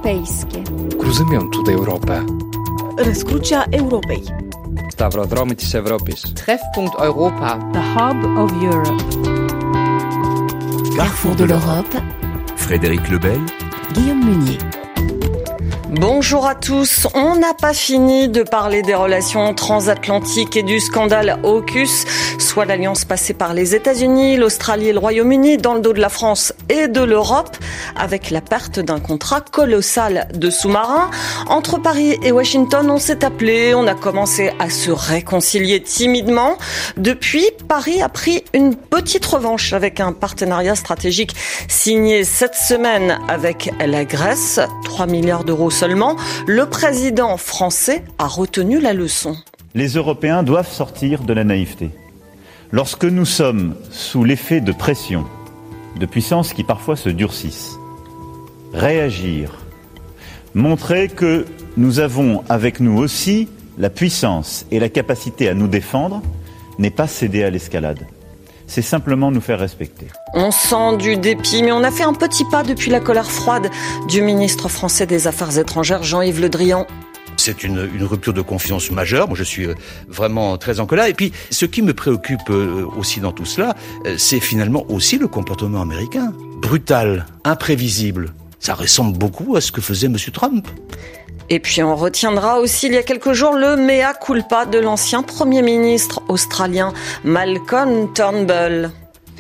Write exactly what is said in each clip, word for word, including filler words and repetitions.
europejskie. Cruzamiento da Europa. Răscrucea Europei. Stavrodromitis Europis. Treffpunkt Europa. The Hub of Europe. Carrefour de l'Europe. Frédéric Lebel. Guillaume Meunier. Bonjour à tous. On n'a pas fini de parler des relations transatlantiques et du scandale AUKUS, soit l'alliance passée par les États-Unis, l'Australie et le Royaume-Uni dans le dos de la France et de l'Europe, avec la perte d'un contrat colossal de sous-marins. Entre Paris et Washington, on s'est appelé, on a commencé à se réconcilier timidement. Depuis, Paris a pris une petite revanche avec un partenariat stratégique signé cette semaine avec la Grèce, trois milliards d'euros seulement. Le président français a retenu la leçon. Les Européens doivent sortir de la naïveté. Lorsque nous sommes sous l'effet de pression, de puissances qui parfois se durcissent, réagir, montrer que nous avons avec nous aussi la puissance et la capacité à nous défendre, n'est pas céder à l'escalade. C'est simplement nous faire respecter. On sent du dépit, mais on a fait un petit pas depuis la colère froide du ministre français des Affaires étrangères, Jean-Yves Le Drian. C'est une, une rupture de confiance majeure. Moi, je suis vraiment très en colère. Et puis, ce qui me préoccupe aussi dans tout cela, c'est finalement aussi le comportement américain. Brutal, imprévisible. Ça ressemble beaucoup à ce que faisait M. Trump. Et puis on retiendra aussi il y a quelques jours le mea culpa de l'ancien Premier ministre australien Malcolm Turnbull.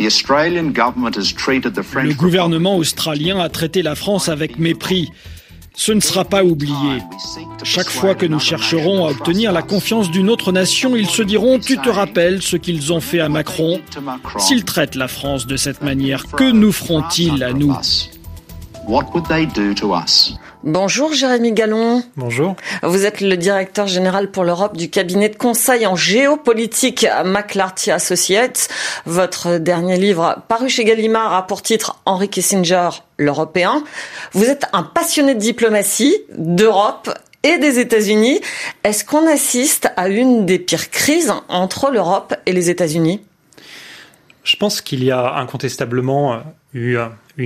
Le gouvernement australien a traité la France avec mépris. Ce ne sera pas oublié. Chaque fois que nous chercherons à obtenir la confiance d'une autre nation, ils se diront « Tu te rappelles ce qu'ils ont fait à Macron ?» S'ils traitent la France de cette manière, que nous feront-ils à nous ? Bonjour Jérémy Gallon. Bonjour. Vous êtes le directeur général pour l'Europe du cabinet de conseil en géopolitique à McClarty Associates. Votre dernier livre, paru chez Gallimard, a pour titre Henry Kissinger, l'Européen. Vous êtes un passionné de diplomatie, d'Europe et des États-Unis. Est-ce qu'on assiste à une des pires crises entre l'Europe et les États-Unis ? Je pense qu'il y a incontestablement eu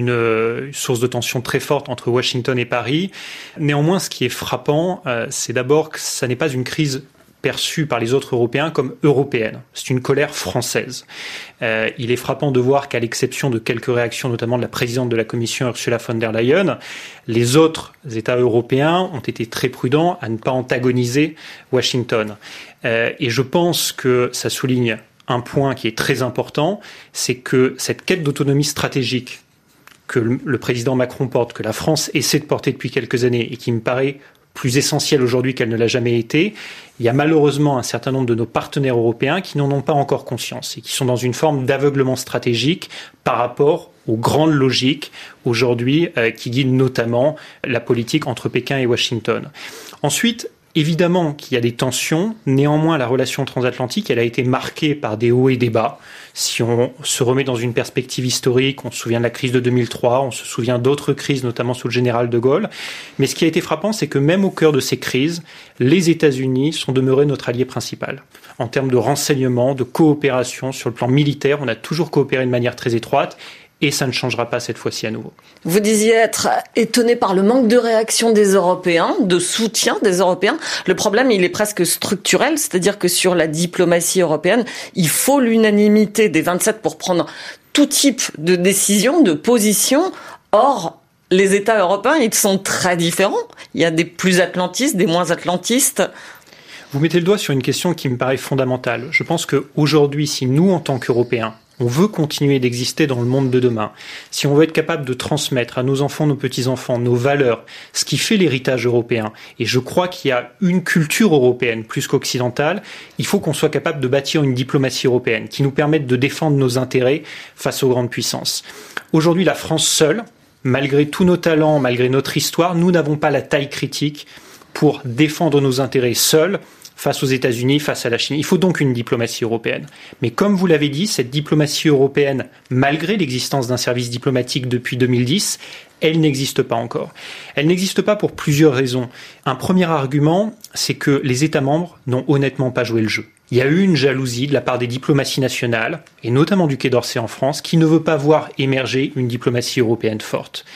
une source de tension très forte entre Washington et Paris. Néanmoins, ce qui est frappant, c'est d'abord que ça n'est pas une crise perçue par les autres Européens comme européenne. C'est une colère française. Euh, il est frappant de voir qu'à l'exception de quelques réactions, notamment de la présidente de la Commission, Ursula von der Leyen, les autres États européens ont été très prudents à ne pas antagoniser Washington. Euh, et je pense que ça souligne un point qui est très important, c'est que cette quête d'autonomie stratégique que le président Macron porte, que la France essaie de porter depuis quelques années et qui me paraît plus essentielle aujourd'hui qu'elle ne l'a jamais été, il y a malheureusement un certain nombre de nos partenaires européens qui n'en ont pas encore conscience et qui sont dans une forme d'aveuglement stratégique par rapport aux grandes logiques aujourd'hui euh, qui guident notamment la politique entre Pékin et Washington. Ensuite, évidemment qu'il y a des tensions, néanmoins la relation transatlantique, elle a été marquée par des hauts et des bas. Si on se remet dans une perspective historique, on se souvient de la crise de deux mille trois, on se souvient d'autres crises, notamment sous le général de Gaulle. Mais ce qui a été frappant, c'est que même au cœur de ces crises, les États-Unis sont demeurés notre allié principal. En termes de renseignement, de coopération, sur le plan militaire, on a toujours coopéré de manière très étroite. Et ça ne changera pas cette fois-ci à nouveau. Vous disiez être étonné par le manque de réaction des Européens, de soutien des Européens. Le problème, il est presque structurel, c'est-à-dire que sur la diplomatie européenne, il faut l'unanimité des vingt-sept pour prendre tout type de décision, de position. Or, les États européens, ils sont très différents. Il y a des plus atlantistes, des moins atlantistes. Vous mettez le doigt sur une question qui me paraît fondamentale. Je pense qu'aujourd'hui, si nous, en tant qu'Européens, on veut continuer d'exister dans le monde de demain, si on veut être capable de transmettre à nos enfants, nos petits-enfants, nos valeurs, ce qui fait l'héritage européen, et je crois qu'il y a une culture européenne plus qu'occidentale, il faut qu'on soit capable de bâtir une diplomatie européenne qui nous permette de défendre nos intérêts face aux grandes puissances. Aujourd'hui, la France seule, malgré tous nos talents, malgré notre histoire, nous n'avons pas la taille critique pour défendre nos intérêts seuls face aux États-Unis, face à la Chine. Il faut donc une diplomatie européenne. Mais comme vous l'avez dit, cette diplomatie européenne, malgré l'existence d'un service diplomatique depuis deux mille dix, elle n'existe pas encore. Elle n'existe pas pour plusieurs raisons. Un premier argument, c'est que les États membres n'ont honnêtement pas joué le jeu. Il y a eu une jalousie de la part des diplomaties nationales, et notamment du Quai d'Orsay en France, qui ne veut pas voir émerger une diplomatie européenne forte.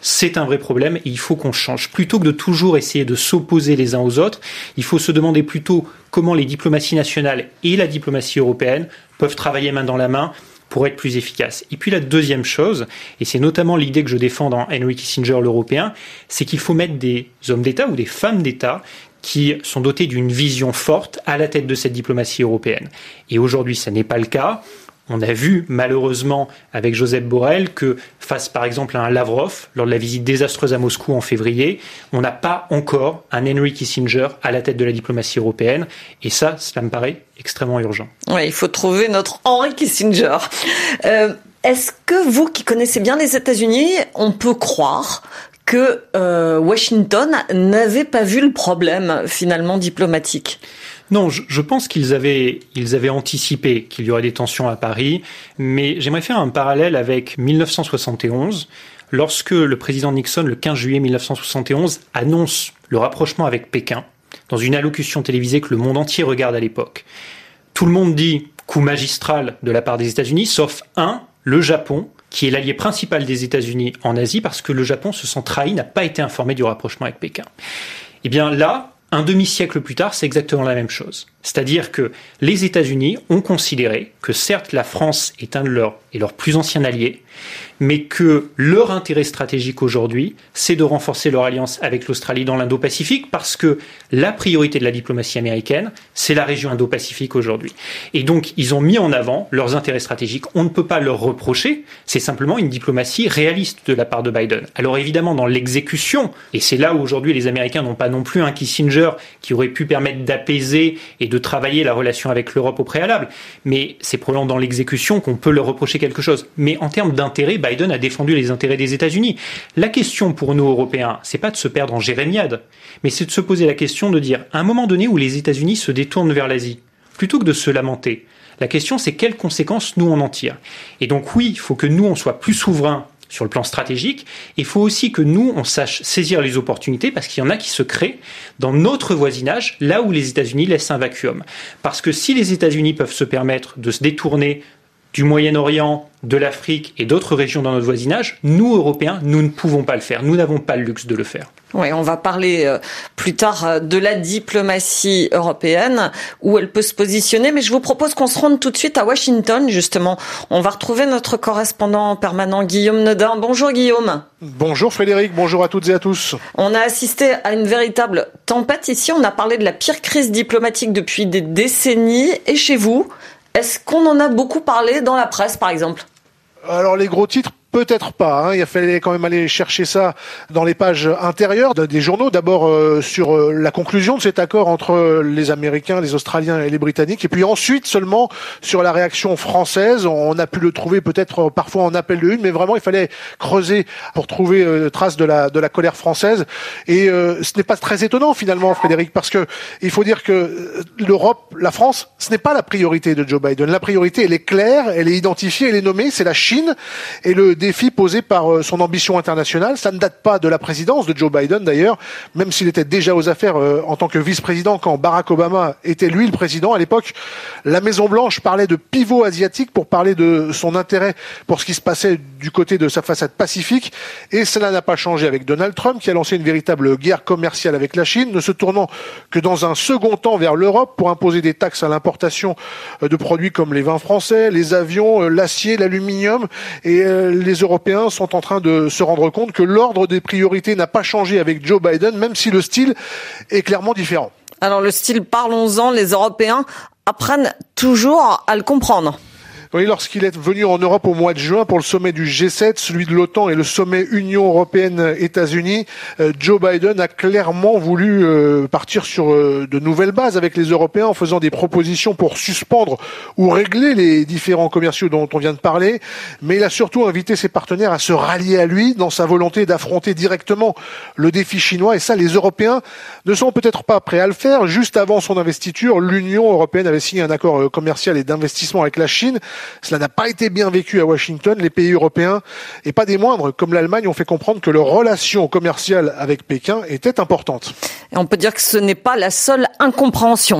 c'est un vrai problème et il faut qu'on change. Plutôt que de toujours essayer de s'opposer les uns aux autres, il faut se demander plutôt comment les diplomaties nationales et la diplomatie européenne peuvent travailler main dans la main pour être plus efficaces. Et puis la deuxième chose, et c'est notamment l'idée que je défends dans Henry Kissinger l'Européen, c'est qu'il faut mettre des hommes d'État ou des femmes d'État qui sont dotés d'une vision forte à la tête de cette diplomatie européenne. Et aujourd'hui, ça n'est pas le cas. On a vu, malheureusement, avec Joseph Borrell, que face, par exemple, à un Lavrov, lors de la visite désastreuse à Moscou en février, on n'a pas encore un Henry Kissinger à la tête de la diplomatie européenne. Et ça, cela me paraît extrêmement urgent. Oui, il faut trouver notre Henry Kissinger. Euh, est-ce que vous, qui connaissez bien les États-Unis, on peut croire que euh, Washington n'avait pas vu le problème, finalement, diplomatique ? Non, je, je pense qu'ils avaient, ils avaient anticipé qu'il y aurait des tensions à Paris, mais j'aimerais faire un parallèle avec mille neuf cent soixante et onze, lorsque le président Nixon, le quinze juillet mille neuf cent soixante et onze, annonce le rapprochement avec Pékin, dans une allocution télévisée que le monde entier regarde à l'époque. Tout le monde dit coup magistral de la part des États-Unis, sauf un, le Japon, qui est l'allié principal des États-Unis en Asie, parce que le Japon se sent trahi, n'a pas été informé du rapprochement avec Pékin. Eh bien là, un demi-siècle plus tard, c'est exactement la même chose. C'est-à-dire que les États-Unis ont considéré que certes la France est un de leurs et leur plus ancien allié, mais que leur intérêt stratégique aujourd'hui, c'est de renforcer leur alliance avec l'Australie dans l'Indo-Pacifique, parce que la priorité de la diplomatie américaine, c'est la région Indo-Pacifique aujourd'hui. Et donc, ils ont mis en avant leurs intérêts stratégiques. On ne peut pas leur reprocher, c'est simplement une diplomatie réaliste de la part de Biden. Alors évidemment, dans l'exécution, et c'est là où aujourd'hui les Américains n'ont pas non plus un Kissinger qui aurait pu permettre d'apaiser et de travailler la relation avec l'Europe au préalable, mais c'est probablement dans l'exécution qu'on peut leur reprocher quelque chose. Mais en termes d'intérêt, Biden a défendu les intérêts des États-Unis. La question pour nous, Européens, c'est pas de se perdre en jérémiade, mais c'est de se poser la question de dire, à un moment donné où les États-Unis se détournent vers l'Asie, plutôt que de se lamenter, la question c'est quelles conséquences nous on en tire. Et donc oui, il faut que nous on soit plus souverains sur le plan stratégique, il faut aussi que nous on sache saisir les opportunités, parce qu'il y en a qui se créent dans notre voisinage, là où les États-Unis laissent un vacuum. Parce que si les États-Unis peuvent se permettre de se détourner du Moyen-Orient, de l'Afrique et d'autres régions dans notre voisinage, nous, Européens, nous ne pouvons pas le faire. Nous n'avons pas le luxe de le faire. Oui, on va parler euh, plus tard euh, de la diplomatie européenne, où elle peut se positionner, mais je vous propose qu'on se rende tout de suite à Washington, justement. On va retrouver notre correspondant permanent, Guillaume Nodin. Bonjour Guillaume. Bonjour Frédéric, bonjour à toutes et à tous. On a assisté à une véritable tempête ici. On a parlé de la pire crise diplomatique depuis des décennies. Et chez vous, est-ce qu'on en a beaucoup parlé dans la presse, par exemple ? Alors les gros titres, peut-être pas. Hein. Il fallait quand même aller chercher ça dans les pages intérieures des journaux. D'abord euh, sur euh, la conclusion de cet accord entre les Américains, les Australiens et les Britanniques. Et puis ensuite seulement sur la réaction française. On a pu le trouver peut-être parfois en appel de une, mais vraiment il fallait creuser pour trouver euh, trace de la de la colère française. Et euh, ce n'est pas très étonnant finalement, Frédéric, parce que il faut dire que l'Europe, la France, ce n'est pas la priorité de Joe Biden. La priorité, elle est claire, elle est identifiée, elle est nommée. C'est la Chine et le défi posé par son ambition internationale. Ça ne date pas de la présidence de Joe Biden d'ailleurs, même s'il était déjà aux affaires euh, en tant que vice-président quand Barack Obama était lui le président. À l'époque, la Maison-Blanche parlait de pivot asiatique pour parler de son intérêt pour ce qui se passait du côté de sa façade pacifique, et cela n'a pas changé avec Donald Trump qui a lancé une véritable guerre commerciale avec la Chine, ne se tournant que dans un second temps vers l'Europe pour imposer des taxes à l'importation de produits comme les vins français, les avions, l'acier, l'aluminium, et euh, les Européens sont en train de se rendre compte que l'ordre des priorités n'a pas changé avec Joe Biden, même si le style est clairement différent. Alors le style, parlons-en, les Européens apprennent toujours à le comprendre. Oui, lorsqu'il est venu en Europe au mois de juin pour le sommet du G sept, celui de l'OTAN et le sommet Union européenne-États-Unis, euh, Joe Biden a clairement voulu euh, partir sur euh, de nouvelles bases avec les Européens en faisant des propositions pour suspendre ou régler les différends commerciaux dont on vient de parler. Mais il a surtout invité ses partenaires à se rallier à lui dans sa volonté d'affronter directement le défi chinois. Et ça, les Européens ne sont peut-être pas prêts à le faire. Juste avant son investiture, l'Union européenne avait signé un accord commercial et d'investissement avec la Chine. Cela n'a pas été bien vécu à Washington. Les pays européens, et pas des moindres, comme l'Allemagne, ont fait comprendre que leur relation commerciale avec Pékin était importante. Et on peut dire que ce n'est pas la seule incompréhension.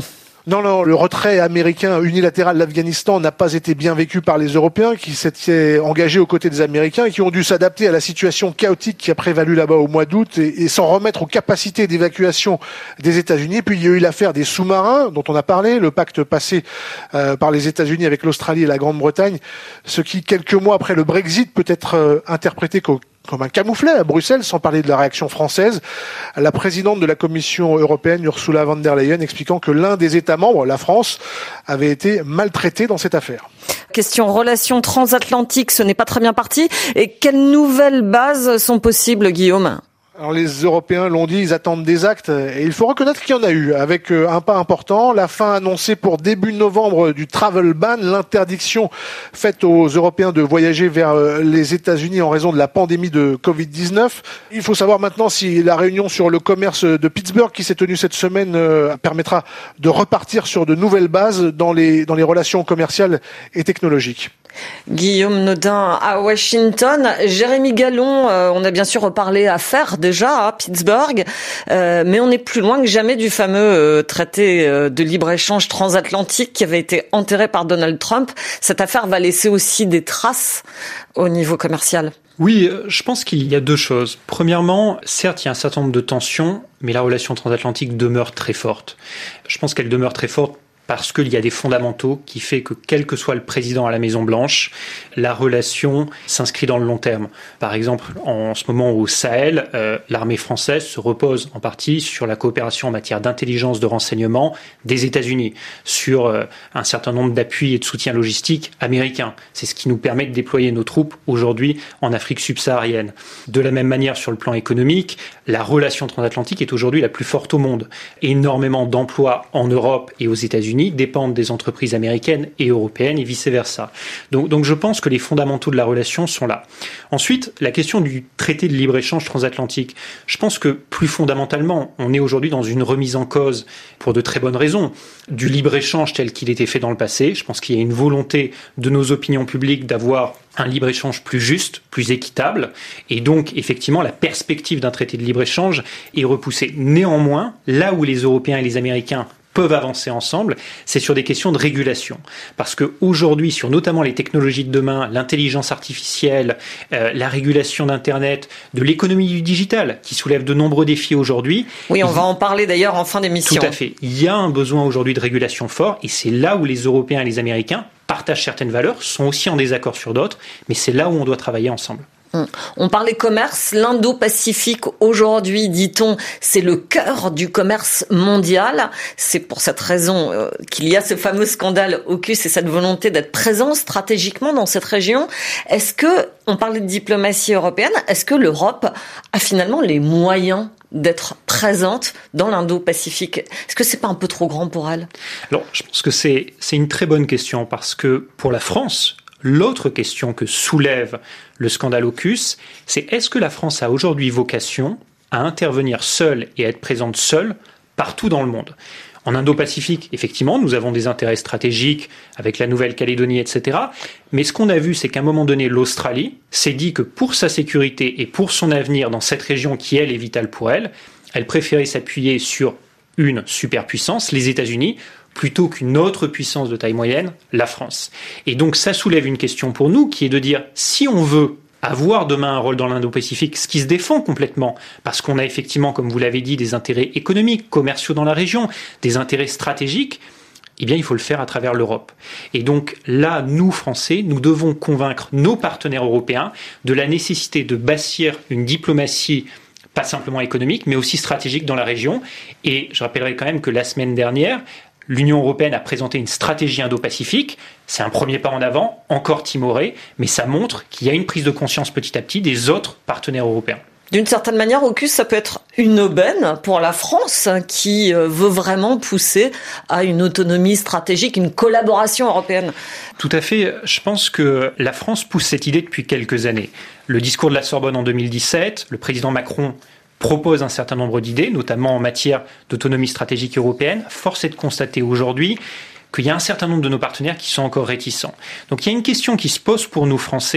Non, non, le retrait américain unilatéral de l'Afghanistan n'a pas été bien vécu par les Européens qui s'étaient engagés aux côtés des Américains et qui ont dû s'adapter à la situation chaotique qui a prévalu là-bas au mois d'août et, et s'en remettre aux capacités d'évacuation des États-Unis. Puis il y a eu l'affaire des sous-marins dont on a parlé, le pacte passé euh, par les États-Unis avec l'Australie et la Grande-Bretagne, ce qui, quelques mois après le Brexit, peut être euh, interprété qu'au comme un camouflet à Bruxelles, sans parler de la réaction française. La présidente de la Commission européenne, Ursula von der Leyen, expliquant que l'un des États membres, la France, avait été maltraité dans cette affaire. Question relations transatlantiques, ce n'est pas très bien parti. Et quelles nouvelles bases sont possibles, Guillaume ? Alors les Européens l'ont dit, ils attendent des actes et il faut reconnaître qu'il y en a eu, avec un pas important, la fin annoncée pour début novembre du travel ban, l'interdiction faite aux Européens de voyager vers les États-Unis en raison de la pandémie de covid dix-neuf. Il faut savoir maintenant si la réunion sur le commerce de Pittsburgh qui s'est tenue cette semaine permettra de repartir sur de nouvelles bases dans les, dans les relations commerciales et technologiques. Guillaume Nodin à Washington. Jérémy Gallon, euh, on a bien sûr reparlé affaires déjà à Pittsburgh, euh, mais on est plus loin que jamais du fameux euh, traité euh, de libre-échange transatlantique qui avait été enterré par Donald Trump. Cette affaire va laisser aussi des traces au niveau commercial. Oui, je pense qu'il y a deux choses. Premièrement, certes, il y a un certain nombre de tensions, mais la relation transatlantique demeure très forte. Je pense qu'elle demeure très forte parce qu'il y a des fondamentaux qui fait que quel que soit le président à la Maison-Blanche, la relation s'inscrit dans le long terme. Par exemple, en ce moment au Sahel, euh, l'armée française se repose en partie sur la coopération en matière d'intelligence de renseignement des États-Unis, sur euh, un certain nombre d'appuis et de soutiens logistiques américains. C'est ce qui nous permet de déployer nos troupes aujourd'hui en Afrique subsaharienne. De la même manière, sur le plan économique, la relation transatlantique est aujourd'hui la plus forte au monde. Énormément d'emplois en Europe et aux États-Unis dépendent des entreprises américaines et européennes et vice-versa. Donc, donc je pense que les fondamentaux de la relation sont là. Ensuite, la question du traité de libre-échange transatlantique. Je pense que plus fondamentalement, on est aujourd'hui dans une remise en cause, pour de très bonnes raisons, du libre-échange tel qu'il était fait dans le passé. Je pense qu'il y a une volonté de nos opinions publiques d'avoir un libre-échange plus juste, plus équitable, et donc effectivement la perspective d'un traité de libre-échange est repoussée. Néanmoins, là où les Européens et les Américains peuvent avancer ensemble, c'est sur des questions de régulation. Parce qu'aujourd'hui, sur notamment les technologies de demain, l'intelligence artificielle, euh, la régulation d'Internet, de l'économie du digital, qui soulève de nombreux défis aujourd'hui. Oui, on va en parler d'ailleurs en fin d'émission. Tout à fait. Il y a un besoin aujourd'hui de régulation fort, et c'est là où les Européens et les Américains partagent certaines valeurs, sont aussi en désaccord sur d'autres, mais c'est là où on doit travailler ensemble. On parlait commerce, l'Indo-Pacifique aujourd'hui, dit-on, c'est le cœur du commerce mondial. C'est pour cette raison euh, qu'il y a ce fameux scandale AUKUS et cette volonté d'être présent stratégiquement dans cette région. Est-ce que, on parlait de diplomatie européenne, est-ce que l'Europe a finalement les moyens d'être présente dans l'Indo-Pacifique? Est-ce que c'est pas un peu trop grand pour elle? Alors, je pense que c'est, c'est une très bonne question parce que pour la France, l'autre question que soulève le scandale AUKUS, c'est est-ce que la France a aujourd'hui vocation à intervenir seule et à être présente seule partout dans le monde? En Indo-Pacifique, effectivement, nous avons des intérêts stratégiques avec la Nouvelle-Calédonie, et cetera. Mais ce qu'on a vu, c'est qu'à un moment donné, l'Australie s'est dit que pour sa sécurité et pour son avenir dans cette région qui, elle, est vitale pour elle, elle préférait s'appuyer sur une superpuissance, les États-Unis, plutôt qu'une autre puissance de taille moyenne, la France. Et donc ça soulève une question pour nous qui est de dire si on veut avoir demain un rôle dans l'Indo-Pacifique, ce qui se défend complètement, parce qu'on a effectivement, comme vous l'avez dit, des intérêts économiques, commerciaux dans la région, des intérêts stratégiques, eh bien il faut le faire à travers l'Europe. Et donc là, nous, Français, nous devons convaincre nos partenaires européens de la nécessité de bâtir une diplomatie pas simplement économique, mais aussi stratégique dans la région. Et je rappellerai quand même que la semaine dernière, l'Union européenne a présenté une stratégie Indo-Pacifique. C'est un premier pas en avant, encore timoré, mais ça montre qu'il y a une prise de conscience petit à petit des autres partenaires européens. D'une certaine manière, AUKUS, ça peut être une aubaine pour la France qui veut vraiment pousser à une autonomie stratégique, une collaboration européenne. Tout à fait. Je pense que la France pousse cette idée depuis quelques années. Le discours de la Sorbonne en deux mille dix-sept, le président Macron propose un certain nombre d'idées, notamment en matière d'autonomie stratégique européenne. Force est de constater aujourd'hui qu'il y a un certain nombre de nos partenaires qui sont encore réticents. Donc il y a une question qui se pose pour nous Français,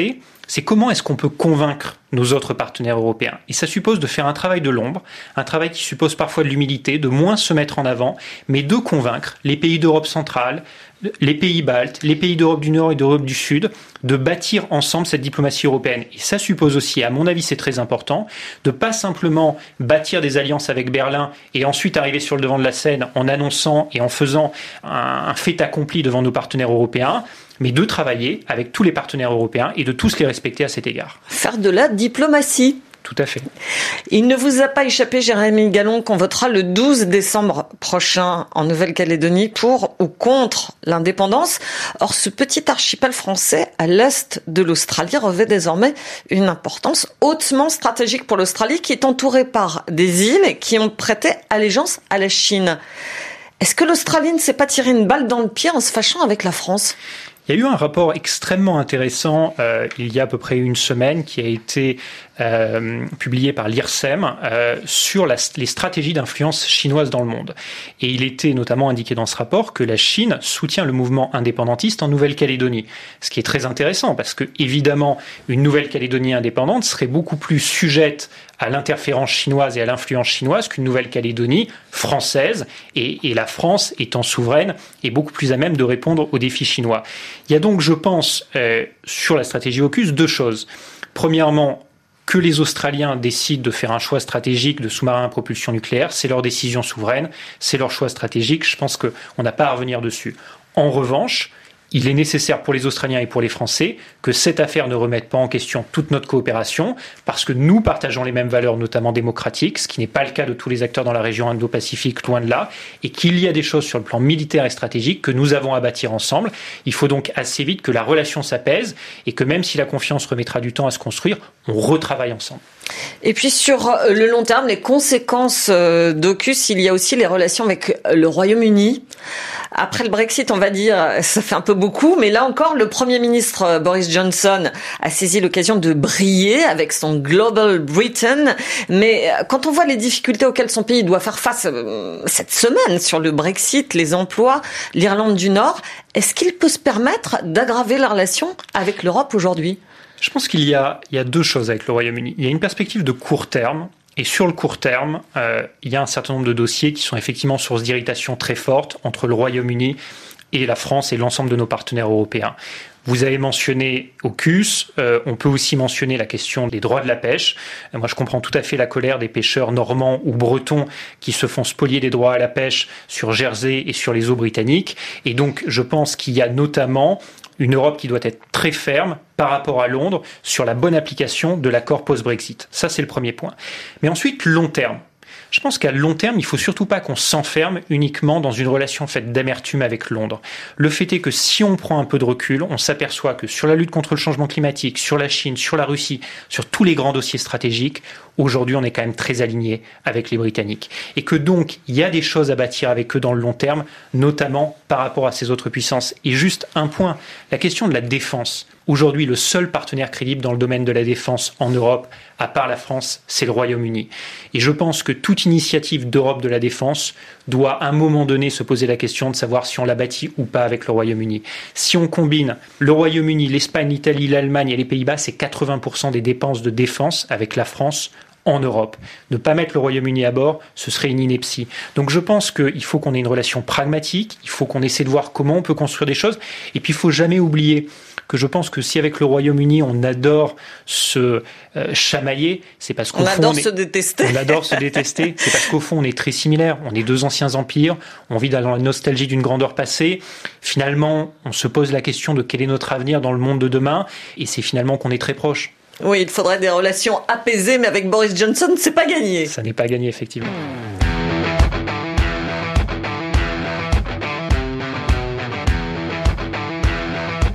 c'est comment est-ce qu'on peut convaincre nos autres partenaires européens. Et ça suppose de faire un travail de l'ombre, un travail qui suppose parfois de l'humilité, de moins se mettre en avant, mais de convaincre les pays d'Europe centrale, les pays baltes, les pays d'Europe du Nord et d'Europe du Sud, de bâtir ensemble cette diplomatie européenne. Et ça suppose aussi, à mon avis c'est très important, de pas simplement bâtir des alliances avec Berlin et ensuite arriver sur le devant de la scène en annonçant et en faisant un, un fait accompli devant nos partenaires européens, mais de travailler avec tous les partenaires européens et de tous les respecter à cet égard. Faire de la diplomatie. Tout à fait. Il ne vous a pas échappé, Jérémy Gallon, qu'on votera le douze décembre prochain en Nouvelle-Calédonie pour ou contre l'indépendance. Or, ce petit archipel français à l'est de l'Australie revêt désormais une importance hautement stratégique pour l'Australie, qui est entourée par des îles qui ont prêté allégeance à la Chine. Est-ce que l'Australie ne s'est pas tiré une balle dans le pied en se fâchant avec la France ? Il y a eu un rapport extrêmement intéressant euh, il y a à peu près une semaine qui a été euh, publié par l'I R S E M euh, sur la, les stratégies d'influence chinoise dans le monde. Et il était notamment indiqué dans ce rapport que la Chine soutient le mouvement indépendantiste en Nouvelle-Calédonie. Ce qui est très intéressant parce que, évidemment, une Nouvelle-Calédonie indépendante serait beaucoup plus sujette à l'interférence chinoise et à l'influence chinoise qu'une Nouvelle-Calédonie française, et, et la France étant souveraine est beaucoup plus à même de répondre aux défis chinois. Il y a donc, je pense, euh, sur la stratégie AUKUS, deux choses. Premièrement, que les Australiens décident de faire un choix stratégique de sous-marins à propulsion nucléaire, c'est leur décision souveraine, c'est leur choix stratégique, je pense qu'on n'a pas à revenir dessus. En revanche, il est nécessaire pour les Australiens et pour les Français que cette affaire ne remette pas en question toute notre coopération, parce que nous partageons les mêmes valeurs, notamment démocratiques, ce qui n'est pas le cas de tous les acteurs dans la région Indo-Pacifique, loin de là, et qu'il y a des choses sur le plan militaire et stratégique que nous avons à bâtir ensemble. Il faut donc assez vite que la relation s'apaise et que même si la confiance remettra du temps à se construire, on retravaille ensemble. Et puis sur le long terme, les conséquences d'AUKUS, il y a aussi les relations avec le Royaume-Uni. Après le Brexit, on va dire, ça fait un peu beaucoup, mais là encore, le Premier ministre Boris Johnson a saisi l'occasion de briller avec son Global Britain. Mais quand on voit les difficultés auxquelles son pays doit faire face cette semaine sur le Brexit, les emplois, l'Irlande du Nord, est-ce qu'il peut se permettre d'aggraver la relation avec l'Europe aujourd'hui ? Je pense qu'il y a, il y a deux choses avec le Royaume-Uni. Il y a une perspective de court terme. Et sur le court terme, euh, il y a un certain nombre de dossiers qui sont effectivement source d'irritation très forte entre le Royaume-Uni et la France et l'ensemble de nos partenaires européens. Vous avez mentionné AUKUS, euh, on peut aussi mentionner la question des droits de la pêche. Et moi, je comprends tout à fait la colère des pêcheurs normands ou bretons qui se font spolier des droits à la pêche sur Jersey et sur les eaux britanniques. Et donc, je pense qu'il y a notamment une Europe qui doit être très ferme par rapport à Londres sur la bonne application de l'accord post-Brexit. Ça, c'est le premier point. Mais ensuite, long terme. Je pense qu'à long terme, il ne faut surtout pas qu'on s'enferme uniquement dans une relation faite d'amertume avec Londres. Le fait est que si on prend un peu de recul, on s'aperçoit que sur la lutte contre le changement climatique, sur la Chine, sur la Russie, sur tous les grands dossiers stratégiques, aujourd'hui, on est quand même très aligné avec les Britanniques. Et que donc, il y a des choses à bâtir avec eux dans le long terme, notamment par rapport à ces autres puissances. Et juste un point, la question de la défense. Aujourd'hui, le seul partenaire crédible dans le domaine de la défense en Europe, à part la France, c'est le Royaume-Uni. Et je pense que toute initiative d'Europe de la défense doit à un moment donné se poser la question de savoir si on la bâtit ou pas avec le Royaume-Uni. Si on combine le Royaume-Uni, l'Espagne, l'Italie, l'Allemagne et les Pays-Bas, c'est quatre-vingts pour cent des dépenses de défense avec la France en Europe. Ne pas mettre le Royaume-Uni à bord, ce serait une ineptie. Donc je pense qu'il faut qu'on ait une relation pragmatique, il faut qu'on essaie de voir comment on peut construire des choses, et puis il ne faut jamais oublier que je pense que si avec le Royaume-Uni on adore se euh, chamailler, c'est parce qu'au on fond adore on est, se détester. On adore se détester, c'est parce qu'au fond on est très similaires. On est deux anciens empires, on vit dans la nostalgie d'une grandeur passée. Finalement, on se pose la question de quel est notre avenir dans le monde de demain, et c'est finalement qu'on est très proches. Oui, il faudrait des relations apaisées, mais avec Boris Johnson, c'est pas gagné. Ça n'est pas gagné, effectivement.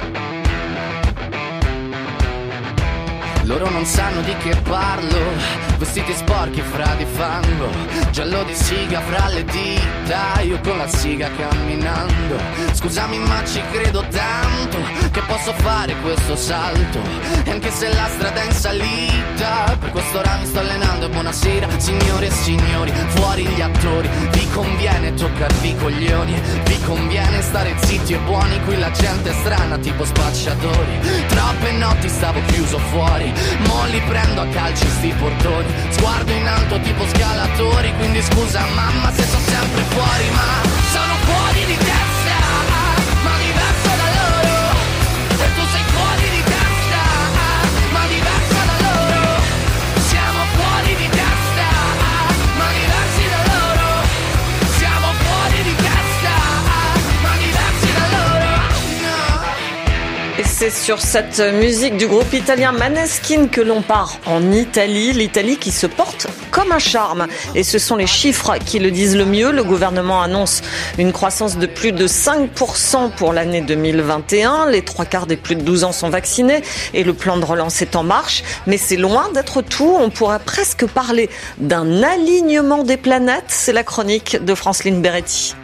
Loro non sanno di che parlo, vestiti sporchi fra di fango, giallo di siga fra le dita, io con la siga camminando. Scusami ma ci credo tanto che posso fare questo salto, e anche se la strada è in salita, per questo ora mi sto allenando. E buonasera signore e signori, fuori gli attori, vi conviene toccarvi i coglioni, vi conviene stare zitti e buoni, qui la gente è strana tipo spacciatori. Troppe notti stavo chiuso fuori, mo li prendo a calci sti portoni, sguardo in alto tipo scalatori, quindi scusa mamma se sono sempre fuori, ma sono fuori di testa, ma diverso da loro, e tu sei fuori di testa, ma diverso da loro, siamo fuori di testa, ma diversi da loro, siamo fuori di testa, ma diversi da loro, no. Et c'est sur cette musique du groupe italien Maneskin que l'on part en Italie, l'Italie qui se porte comme un charme. Et ce sont les chiffres qui le disent le mieux. Le gouvernement annonce une croissance de plus de cinq pour cent pour l'année deux mille vingt et un. Les trois quarts des plus de douze ans sont vaccinés et le plan de relance est en marche. Mais c'est loin d'être tout. On pourrait presque parler d'un alignement des planètes. C'est la chronique de Franceline Beretti.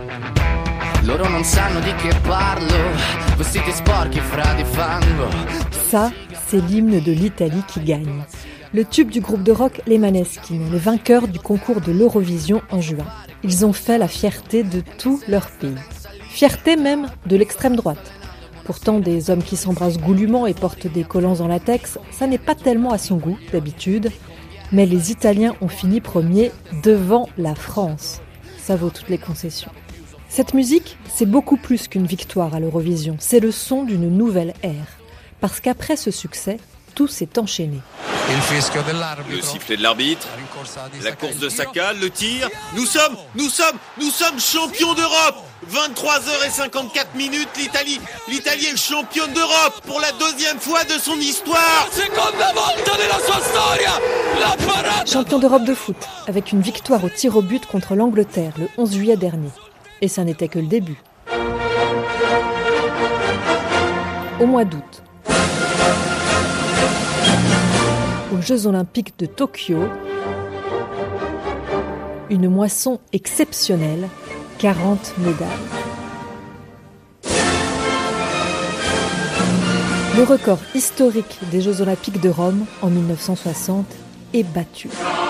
Loro non sanno di che parlo, vestiti sporchi fra di fango. Ça, c'est l'hymne de l'Italie qui gagne. Le tube du groupe de rock Les Maneskin, les vainqueurs du concours de l'Eurovision en juin. Ils ont fait la fierté de tout leur pays. Fierté même de l'extrême droite. Pourtant, des hommes qui s'embrassent goulûment et portent des collants en latex, ça n'est pas tellement à son goût, d'habitude. Mais les Italiens ont fini premiers devant la France. Ça vaut toutes les concessions. Cette musique, c'est beaucoup plus qu'une victoire à l'Eurovision. C'est le son d'une nouvelle ère. Parce qu'après ce succès, tout s'est enchaîné. Le sifflet de l'arbitre, la course de Saka, le tir. Nous sommes, nous sommes, nous sommes champions d'Europe. vingt-trois heures cinquante-quatre minutes, l'Italie, l'Italie est championne d'Europe pour la deuxième fois de son histoire. Champion d'Europe de foot, avec une victoire au tir au but contre l'Angleterre le onze juillet dernier. Et ça n'était que le début. Au mois d'août, aux Jeux Olympiques de Tokyo, une moisson exceptionnelle, quarante médailles. Le record historique des Jeux Olympiques de Rome en mille neuf cent soixante est battu.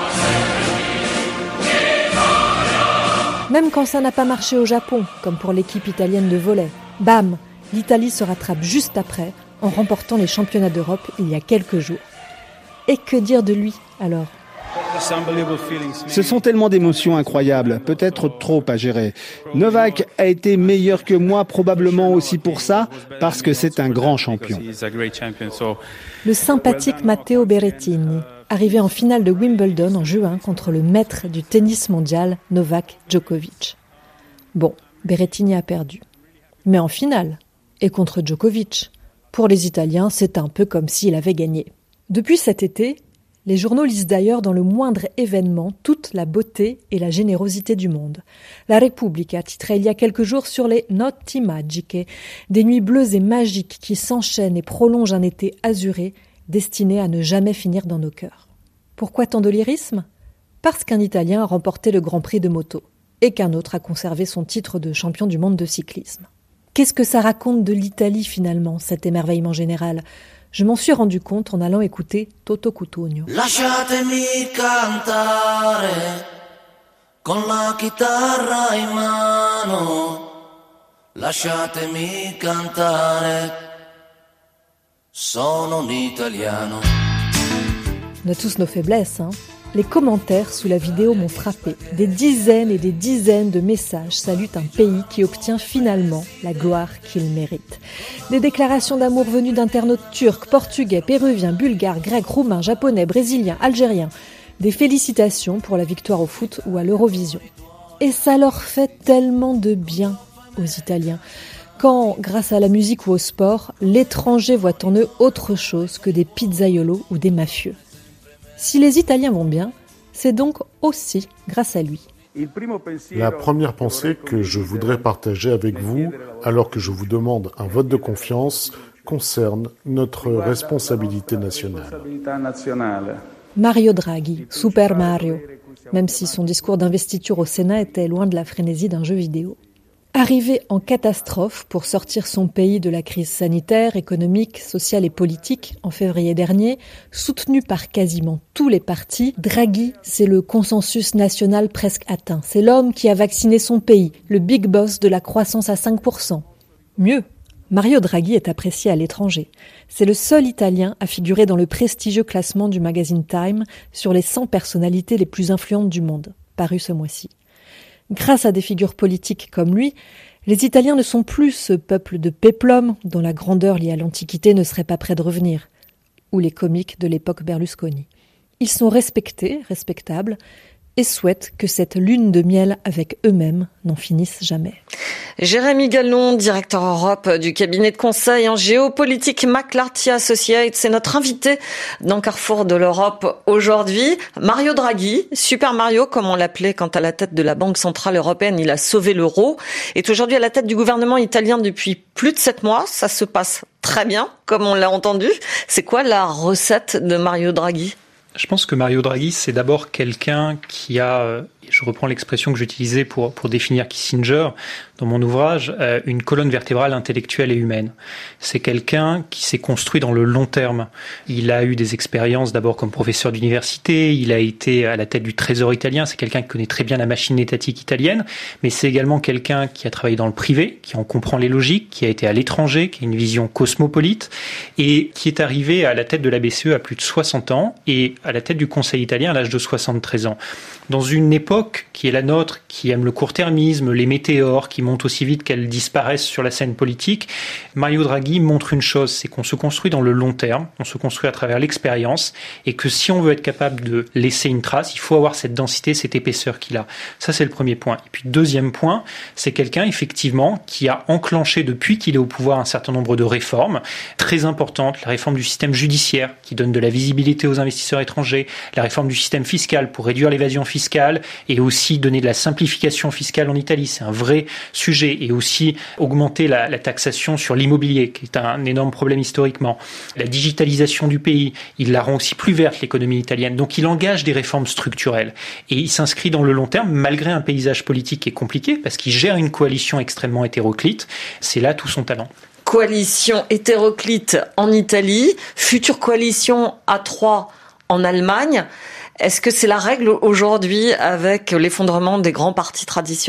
Même quand ça n'a pas marché au Japon, comme pour l'équipe italienne de volley, bam, l'Italie se rattrape juste après en remportant les championnats d'Europe il y a quelques jours. Et que dire de lui alors ? Ce sont tellement d'émotions incroyables, peut-être trop à gérer. Novak a été meilleur que moi, probablement aussi pour ça, parce que c'est un grand champion. Le sympathique Matteo Berrettini, arrivé en finale de Wimbledon en juin contre le maître du tennis mondial, Novak Djokovic. Bon, Berrettini a perdu. Mais en finale, et contre Djokovic. Pour les Italiens, c'est un peu comme s'il avait gagné. Depuis cet été, les journaux lisent d'ailleurs dans le moindre événement toute la beauté et la générosité du monde. La Repubblica titrait il y a quelques jours sur les Notti Magiche, des nuits bleues et magiques qui s'enchaînent et prolongent un été azuré, destiné à ne jamais finir dans nos cœurs. Pourquoi tant de lyrisme ? Parce qu'un Italien a remporté le Grand Prix de moto et qu'un autre a conservé son titre de champion du monde de cyclisme. Qu'est-ce que ça raconte de l'Italie finalement, cet émerveillement général ? Je m'en suis rendu compte en allant écouter Toto Cutugno. Lasciatemi cantare con la chitarra in mano. Lasciatemi cantare. Sono un italiano. On a tous nos faiblesses, hein. Les commentaires sous la vidéo m'ont frappé. Des dizaines et des dizaines de messages saluent un pays qui obtient finalement la gloire qu'il mérite. Des déclarations d'amour venues d'internautes turcs, portugais, péruviens, bulgares, grecs, roumains, japonais, brésiliens, algériens. Des félicitations pour la victoire au foot ou à l'Eurovision. Et ça leur fait tellement de bien aux Italiens. Quand, grâce à la musique ou au sport, l'étranger voit en eux autre chose que des pizzaiolos ou des mafieux. Si les Italiens vont bien, c'est donc aussi grâce à lui. La première pensée que je voudrais partager avec vous, alors que je vous demande un vote de confiance, concerne notre responsabilité nationale. Mario Draghi, Super Mario, même si son discours d'investiture au Sénat était loin de la frénésie d'un jeu vidéo. Arrivé en catastrophe pour sortir son pays de la crise sanitaire, économique, sociale et politique en février dernier, soutenu par quasiment tous les partis, Draghi, c'est le consensus national presque atteint. C'est l'homme qui a vacciné son pays, le big boss de la croissance à cinq pour cent. Mieux, Mario Draghi est apprécié à l'étranger. C'est le seul Italien à figurer dans le prestigieux classement du magazine Time sur les cent personnalités les plus influentes du monde, paru ce mois-ci. Grâce à des figures politiques comme lui, les Italiens ne sont plus ce peuple de péplum dont la grandeur liée à l'Antiquité ne serait pas près de revenir, ou les comiques de l'époque Berlusconi. Ils sont respectés, respectables, et souhaitent que cette lune de miel avec eux-mêmes n'en finisse jamais. Jérémy Gallon, directeur Europe du cabinet de conseil en géopolitique McClarty Associates, c'est notre invité dans Carrefour de l'Europe aujourd'hui. Mario Draghi, Super Mario comme on l'appelait quand à la tête de la Banque Centrale Européenne il a sauvé l'euro, est aujourd'hui à la tête du gouvernement italien depuis plus de sept mois. Ça se passe très bien, comme on l'a entendu. C'est quoi la recette de Mario Draghi ? Je pense que Mario Draghi, c'est d'abord quelqu'un qui a, je reprends l'expression que j'utilisais pour, pour définir Kissinger dans mon ouvrage, euh, une colonne vertébrale intellectuelle et humaine. C'est quelqu'un qui s'est construit dans le long terme. Il a eu des expériences d'abord comme professeur d'université, il a été à la tête du Trésor italien, c'est quelqu'un qui connaît très bien la machine étatique italienne, mais c'est également quelqu'un qui a travaillé dans le privé, qui en comprend les logiques, qui a été à l'étranger, qui a une vision cosmopolite et qui est arrivé à la tête de la B C E à plus de soixante ans et à la tête du Conseil italien à l'âge de soixante-treize ans. Dans une époque qui est la nôtre, qui aime le court-termisme, les météores, qui montent aussi vite qu'elles disparaissent sur la scène politique, Mario Draghi montre une chose, c'est qu'on se construit dans le long terme, on se construit à travers l'expérience, et que si on veut être capable de laisser une trace, il faut avoir cette densité, cette épaisseur qu'il a. Ça, c'est le premier point. Et puis, deuxième point, c'est quelqu'un, effectivement, qui a enclenché depuis qu'il est au pouvoir un certain nombre de réformes très importantes, la réforme du système judiciaire, qui donne de la visibilité aux investisseurs étrangers, la réforme du système fiscal pour réduire l'évasion fiscale, fiscale et aussi donner de la simplification fiscale en Italie, c'est un vrai sujet, et aussi augmenter la, la taxation sur l'immobilier, qui est un énorme problème historiquement. La digitalisation du pays, il la rend aussi plus verte, l'économie italienne. Donc il engage des réformes structurelles et il s'inscrit dans le long terme malgré un paysage politique qui est compliqué parce qu'il gère une coalition extrêmement hétéroclite. C'est là tout son talent. Coalition hétéroclite en Italie, future coalition à trois en Allemagne. Est-ce que c'est la règle aujourd'hui avec l'effondrement des grands partis traditionnels ?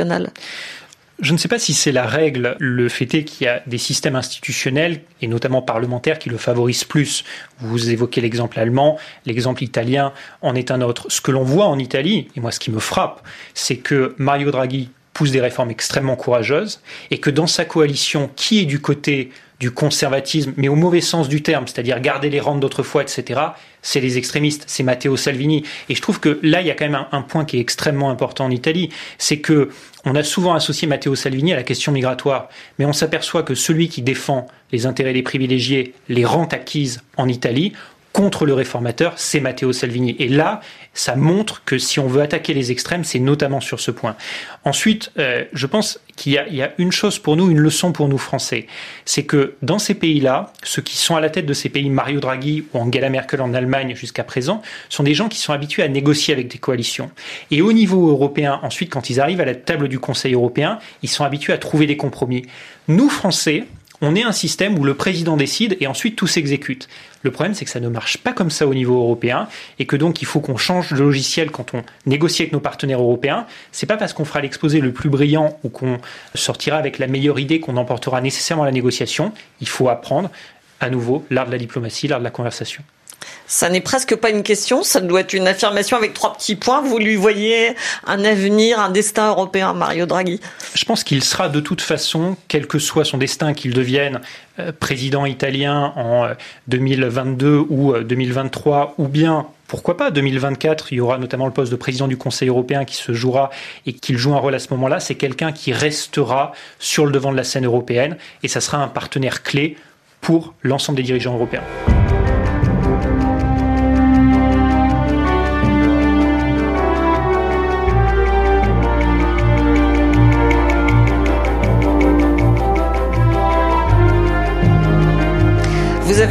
Je ne sais pas si c'est la règle. Le fait est qu'il y a des systèmes institutionnels, et notamment parlementaires, qui le favorisent plus. Vous évoquez l'exemple allemand, l'exemple italien en est un autre. Ce que l'on voit en Italie, et moi ce qui me frappe, c'est que Mario Draghi pousse des réformes extrêmement courageuses, et que dans sa coalition, qui est du côté du conservatisme, mais au mauvais sens du terme, c'est-à-dire garder les rentes d'autrefois, et cetera, c'est les extrémistes, c'est Matteo Salvini. Et je trouve que là, il y a quand même un, un point qui est extrêmement important en Italie, c'est que on a souvent associé Matteo Salvini à la question migratoire, mais on s'aperçoit que celui qui défend les intérêts des privilégiés, les rentes acquises en Italie, contre le réformateur, c'est Matteo Salvini. Et là, ça montre que si on veut attaquer les extrêmes, c'est notamment sur ce point. Ensuite, euh, je pense qu'il y a, il y a une chose pour nous, une leçon pour nous Français. C'est que dans ces pays-là, ceux qui sont à la tête de ces pays, Mario Draghi ou Angela Merkel en Allemagne jusqu'à présent, sont des gens qui sont habitués à négocier avec des coalitions. Et au niveau européen, ensuite, quand ils arrivent à la table du Conseil européen, ils sont habitués à trouver des compromis. Nous, Français, on est un système où le président décide et ensuite tout s'exécute. Le problème, c'est que ça ne marche pas comme ça au niveau européen et que donc il faut qu'on change de logiciel quand on négocie avec nos partenaires européens. C'est pas parce qu'on fera l'exposé le plus brillant ou qu'on sortira avec la meilleure idée qu'on emportera nécessairement la négociation. Il faut apprendre à nouveau l'art de la diplomatie, l'art de la conversation. Ça n'est presque pas une question, ça doit être une affirmation avec trois petits points. Vous lui voyez un avenir, un destin européen, Mario Draghi ? Je pense qu'il sera de toute façon, quel que soit son destin, qu'il devienne euh, président italien en euh, deux mille vingt-deux ou euh, deux mille vingt-trois, ou bien, pourquoi pas, deux mille vingt-quatre, il y aura notamment le poste de président du Conseil européen qui se jouera et qu'il joue un rôle à ce moment-là. C'est quelqu'un qui restera sur le devant de la scène européenne et ça sera un partenaire clé pour l'ensemble des dirigeants européens. Vous avez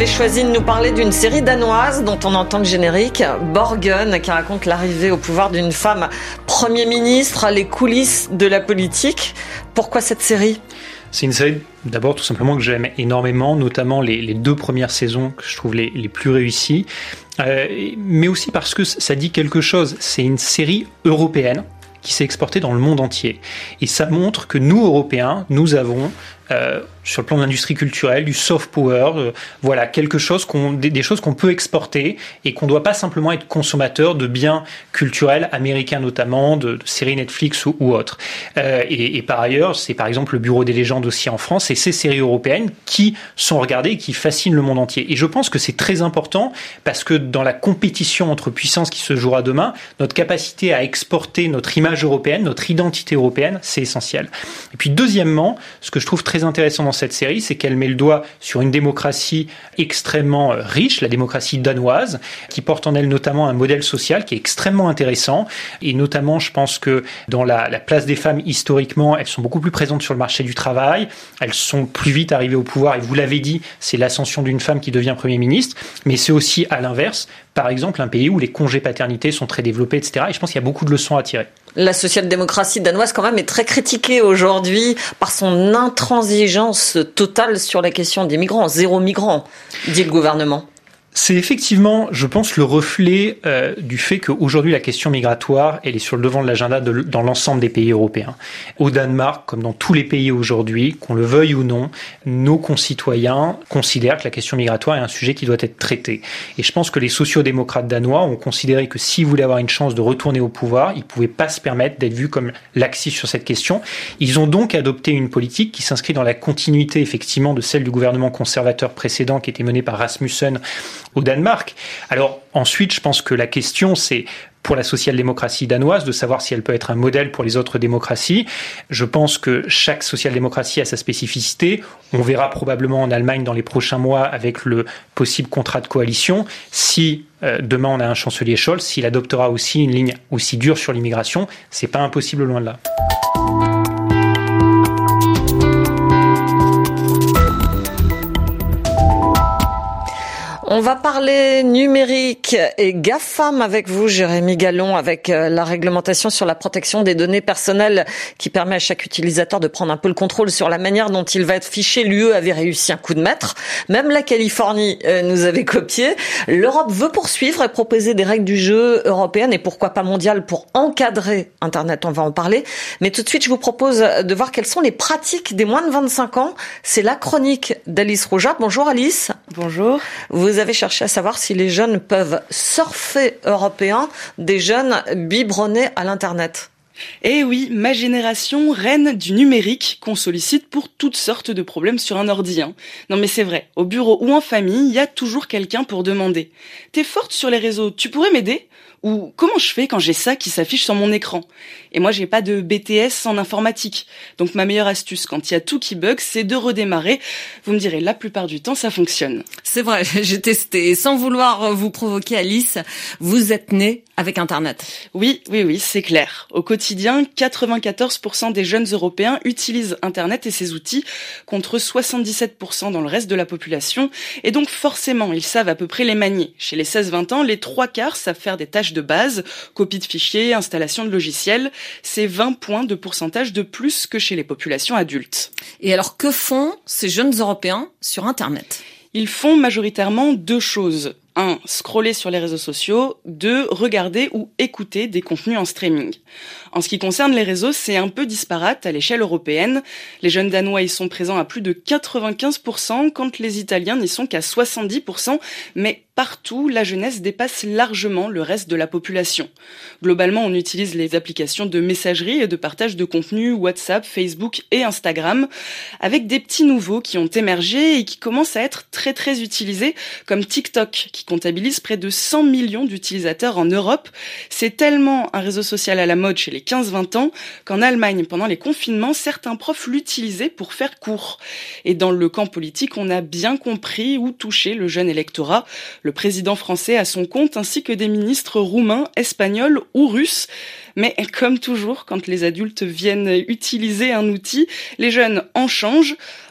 avez choisi de nous parler d'une série danoise dont on entend le générique, Borgen, qui raconte l'arrivée au pouvoir d'une femme Premier ministre, les coulisses de la politique. Pourquoi cette série ? C'est une série, d'abord, tout simplement, que j'aime énormément, notamment les, les deux premières saisons que je trouve les, les plus réussies, euh, mais aussi parce que ça dit quelque chose. C'est une série européenne qui s'est exportée dans le monde entier. Et ça montre que nous, Européens, nous avons... Euh, sur le plan de l'industrie culturelle, du soft power, euh, voilà, quelque chose qu'on, des, des choses qu'on peut exporter et qu'on ne doit pas simplement être consommateur de biens culturels américains notamment, de, de séries Netflix ou, ou autres. Euh, et, et par ailleurs, c'est par exemple le Bureau des légendes aussi en France, et ces séries européennes qui sont regardées et qui fascinent le monde entier. Et je pense que c'est très important parce que dans la compétition entre puissances qui se jouera demain, notre capacité à exporter notre image européenne, notre identité européenne, c'est essentiel. Et puis deuxièmement, ce que je trouve très intéressant dans cette série, c'est qu'elle met le doigt sur une démocratie extrêmement riche, la démocratie danoise, qui porte en elle notamment un modèle social qui est extrêmement intéressant. Et notamment, je pense que dans la, la place des femmes, historiquement, elles sont beaucoup plus présentes sur le marché du travail, elles sont plus vite arrivées au pouvoir, et vous l'avez dit, c'est l'ascension d'une femme qui devient Premier ministre, mais c'est aussi à l'inverse, par exemple, un pays où les congés paternité sont très développés, et cetera. Et je pense qu'il y a beaucoup de leçons à tirer. La social-démocratie danoise, quand même, est très critiquée aujourd'hui par son intransigeance totale sur la question des migrants. Zéro migrant, dit le gouvernement. C'est effectivement, je pense, le reflet euh, du fait qu'aujourd'hui, la question migratoire, elle est sur le devant de l'agenda de, dans l'ensemble des pays européens. Au Danemark, comme dans tous les pays aujourd'hui, qu'on le veuille ou non, nos concitoyens considèrent que la question migratoire est un sujet qui doit être traité. Et je pense que les sociodémocrates danois ont considéré que s'ils voulaient avoir une chance de retourner au pouvoir, ils ne pouvaient pas se permettre d'être vus comme laxistes sur cette question. Ils ont donc adopté une politique qui s'inscrit dans la continuité, effectivement, de celle du gouvernement conservateur précédent qui était mené par Rasmussen au Danemark. Alors ensuite, je pense que la question, c'est pour la social-démocratie danoise de savoir si elle peut être un modèle pour les autres démocraties. Je pense que chaque social-démocratie a sa spécificité. On verra probablement en Allemagne dans les prochains mois avec le possible contrat de coalition. Si euh, demain on a un chancelier Scholz, s'il adoptera aussi une ligne aussi dure sur l'immigration, c'est pas impossible loin de là. On va parler numérique et GAFAM avec vous, Jérémy Gallon, avec la réglementation sur la protection des données personnelles qui permet à chaque utilisateur de prendre un peu le contrôle sur la manière dont il va être fiché. L'U E avait réussi un coup de maître. Même la Californie nous avait copié. L'Europe veut poursuivre et proposer des règles du jeu européennes et pourquoi pas mondiales pour encadrer Internet. On va en parler. Mais tout de suite, je vous propose de voir quelles sont les pratiques des moins de vingt-cinq ans. C'est la chronique d'Alice Rouja. Bonjour Alice. Bonjour. Vous avez cherché à savoir si les jeunes peuvent surfer européens, des jeunes biberonnés à l'Internet. Eh oui, ma génération, reine du numérique, qu'on sollicite pour toutes sortes de problèmes sur un ordi. Hein. Non mais c'est vrai, au bureau ou en famille, il y a toujours quelqu'un pour demander « T'es forte sur les réseaux, tu pourrais m'aider ?» Ou « Comment je fais quand j'ai ça qui s'affiche sur mon écran ?» Et moi, j'ai pas de B T S en informatique. Donc ma meilleure astuce quand il y a tout qui bug, c'est de redémarrer. Vous me direz, la plupart du temps, ça fonctionne. C'est vrai, j'ai testé. Sans vouloir vous provoquer, Alice, vous êtes née avec Internet. Oui, oui, oui, c'est clair. Au quotidien, quatre-vingt-quatorze pour cent des jeunes Européens utilisent Internet et ses outils, contre soixante-dix-sept pour cent dans le reste de la population. Et donc forcément, ils savent à peu près les manier. Chez les seize vingt ans, les trois quarts savent faire des tâches de base, copie de fichiers, installation de logiciels. C'est vingt points de pourcentage de plus que chez les populations adultes. Et alors, que font ces jeunes Européens sur Internet ? Ils font majoritairement deux choses. Un, scroller sur les réseaux sociaux. Deux, regarder ou écouter des contenus en streaming. En ce qui concerne les réseaux, c'est un peu disparate à l'échelle européenne. Les jeunes Danois y sont présents à plus de quatre-vingt-quinze pour cent, quand les Italiens n'y sont qu'à soixante-dix pour cent. Mais partout, la jeunesse dépasse largement le reste de la population. Globalement, on utilise les applications de messagerie et de partage de contenu, WhatsApp, Facebook et Instagram, avec des petits nouveaux qui ont émergé et qui commencent à être très très utilisés, comme TikTok, qui comptabilise près de cent millions d'utilisateurs en Europe. C'est tellement un réseau social à la mode chez les quinze vingt ans qu'en Allemagne, pendant les confinements, certains profs l'utilisaient pour faire cours. Et dans le camp politique, on a bien compris où toucher le jeune électorat. Le président français a son compte, ainsi que des ministres roumains, espagnols ou russes. Mais comme toujours, quand les adultes viennent utiliser un outil, les jeunes en changent.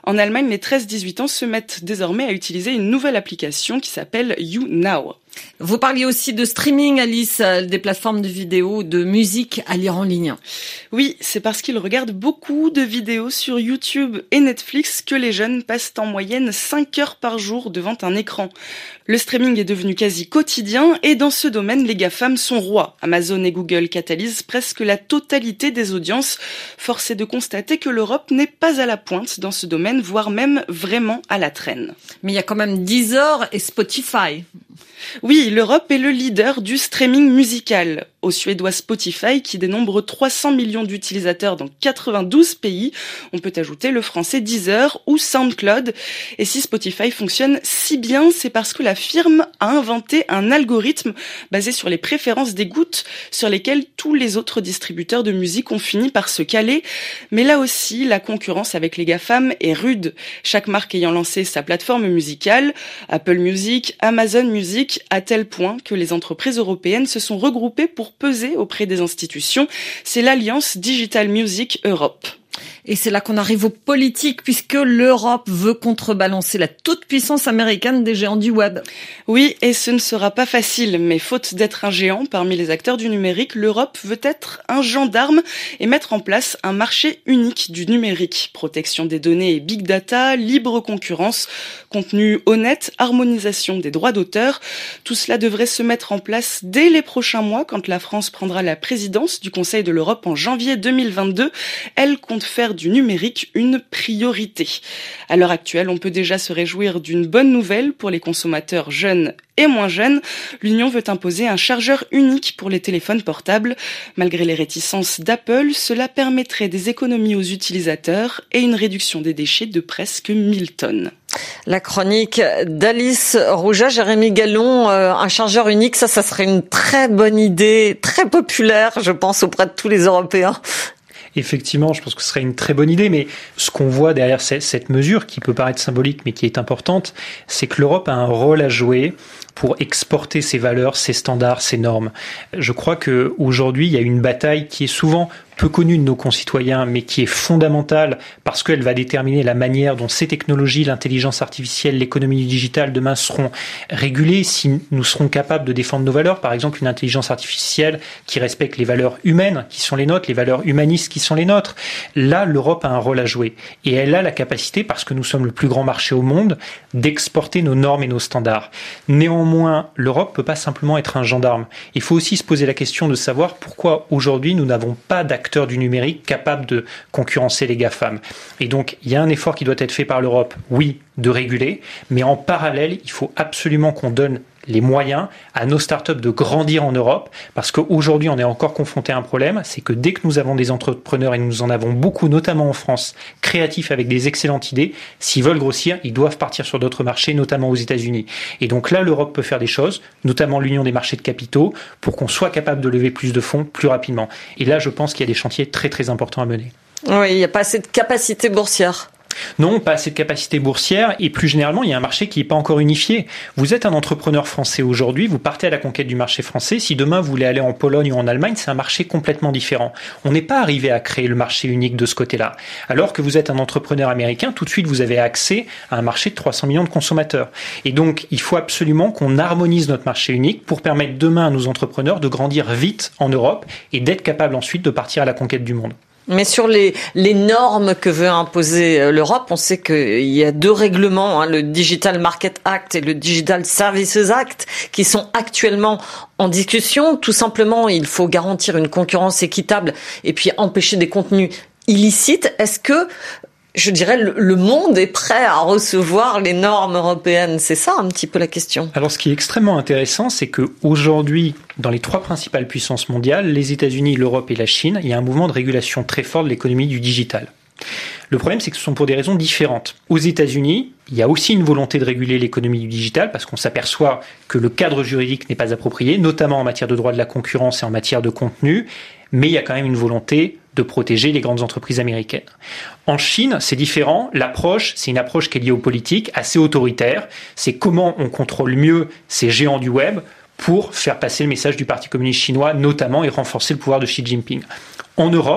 En Allemagne, les treize dix-huit ans se mettent désormais à utiliser une nouvelle application qui s'appelle YouNow. Vous parliez aussi de streaming, Alice, des plateformes de vidéos, de musique à lire en ligne. Oui, c'est parce qu'ils regardent beaucoup de vidéos sur YouTube et Netflix que les jeunes passent en moyenne cinq heures par jour devant un écran. Le streaming est devenu quasi quotidien et dans ce domaine, les GAFAM sont rois. Amazon et Google catalysent presque la totalité des audiences. Force est de constater que l'Europe n'est pas à la pointe dans ce domaine, voire même vraiment à la traîne. Mais il y a quand même Deezer et Spotify. Oui, l'Europe est le leader du streaming musical. Au suédois Spotify, qui dénombre trois cents millions d'utilisateurs dans quatre-vingt-douze pays, on peut ajouter le français Deezer ou SoundCloud. Et si Spotify fonctionne si bien, c'est parce que la firme a inventé un algorithme basé sur les préférences d'écoute, sur lesquelles tous les autres distributeurs de musique ont fini par se caler. Mais là aussi, la concurrence avec les GAFAM est rude. Chaque marque ayant lancé sa plateforme musicale, Apple Music, Amazon Music, à tel point que les entreprises européennes se sont regroupées pour peser auprès des institutions. C'est l'Alliance Digital Music Europe. Et c'est là qu'on arrive aux politiques, puisque l'Europe veut contrebalancer la toute-puissance américaine des géants du web. Oui, et ce ne sera pas facile, mais faute d'être un géant parmi les acteurs du numérique, l'Europe veut être un gendarme et mettre en place un marché unique du numérique. Protection des données et big data, libre concurrence, contenu honnête, harmonisation des droits d'auteur. Tout cela devrait se mettre en place dès les prochains mois, quand la France prendra la présidence du Conseil de l'Europe en janvier deux mille vingt-deux. Elle compte faire du numérique une priorité. À l'heure actuelle, on peut déjà se réjouir d'une bonne nouvelle pour les consommateurs jeunes et moins jeunes. L'Union veut imposer un chargeur unique pour les téléphones portables. Malgré les réticences d'Apple, cela permettrait des économies aux utilisateurs et une réduction des déchets de presque mille tonnes. La chronique d'Alice Rouget, Jérémy Gallon, euh, un chargeur unique, ça, ça serait une très bonne idée, très populaire, je pense, auprès de tous les Européens. Effectivement, je pense que ce serait une très bonne idée, mais ce qu'on voit derrière cette mesure, qui peut paraître symbolique, mais qui est importante, c'est que l'Europe a un rôle à jouer pour exporter ses valeurs, ses standards, ses normes. Je crois qu'aujourd'hui, il y a une bataille qui est souvent peu connue de nos concitoyens, mais qui est fondamentale parce qu'elle va déterminer la manière dont ces technologies, l'intelligence artificielle, l'économie digitale demain seront régulées, si nous serons capables de défendre nos valeurs. Par exemple, une intelligence artificielle qui respecte les valeurs humaines qui sont les nôtres, les valeurs humanistes qui sont les nôtres. Là, l'Europe a un rôle à jouer. Et elle a la capacité, parce que nous sommes le plus grand marché au monde, d'exporter nos normes et nos standards. Néanmoins, l'Europe peut pas simplement être un gendarme. Il faut aussi se poser la question de savoir pourquoi aujourd'hui nous n'avons pas d'acteurs du numérique capables de concurrencer les GAFAM. Et donc, il y a un effort qui doit être fait par l'Europe, oui, de réguler, mais en parallèle, il faut absolument qu'on donne les moyens à nos startups de grandir en Europe, parce qu'aujourd'hui, on est encore confronté à un problème, c'est que dès que nous avons des entrepreneurs, et nous en avons beaucoup, notamment en France, créatifs avec des excellentes idées, s'ils veulent grossir, ils doivent partir sur d'autres marchés, notamment aux États-Unis. Et donc là, l'Europe peut faire des choses, notamment l'union des marchés de capitaux, pour qu'on soit capable de lever plus de fonds plus rapidement. Et là, je pense qu'il y a des chantiers très très importants à mener. Oui, il n'y a pas assez de capacité boursière. Non, pas assez de capacité boursière, et plus généralement, il y a un marché qui n'est pas encore unifié. Vous êtes un entrepreneur français aujourd'hui, vous partez à la conquête du marché français. Si demain vous voulez aller en Pologne ou en Allemagne, c'est un marché complètement différent. On n'est pas arrivé à créer le marché unique de ce côté-là. Alors que vous êtes un entrepreneur américain, tout de suite vous avez accès à un marché de trois cents millions de consommateurs. Et donc, il faut absolument qu'on harmonise notre marché unique pour permettre demain à nos entrepreneurs de grandir vite en Europe et d'être capables ensuite de partir à la conquête du monde. Mais sur les, les normes que veut imposer l'Europe, on sait qu'il y a deux règlements, hein, le Digital Market Act et le Digital Services Act, qui sont actuellement en discussion. Tout simplement, il faut garantir une concurrence équitable et puis empêcher des contenus illicites. Est-ce que, je dirais, le monde est prêt à recevoir les normes européennes? C'est ça un petit peu la question. Alors, ce qui est extrêmement intéressant, c'est qu'aujourd'hui, dans les trois principales puissances mondiales, les États-Unis, l'Europe et la Chine, il y a un mouvement de régulation très fort de l'économie du digital. Le problème, c'est que ce sont pour des raisons différentes. Aux États-Unis, il y a aussi une volonté de réguler l'économie du digital parce qu'on s'aperçoit que le cadre juridique n'est pas approprié, notamment en matière de droit de la concurrence et en matière de contenu, mais il y a quand même une volonté de protéger les grandes entreprises américaines. En Chine, c'est différent. L'approche, c'est une approche qui est liée aux politiques, assez autoritaire. C'est comment on contrôle mieux ces géants du web pour faire passer le message du Parti communiste chinois, notamment, et renforcer le pouvoir de Xi Jinping. En Europe,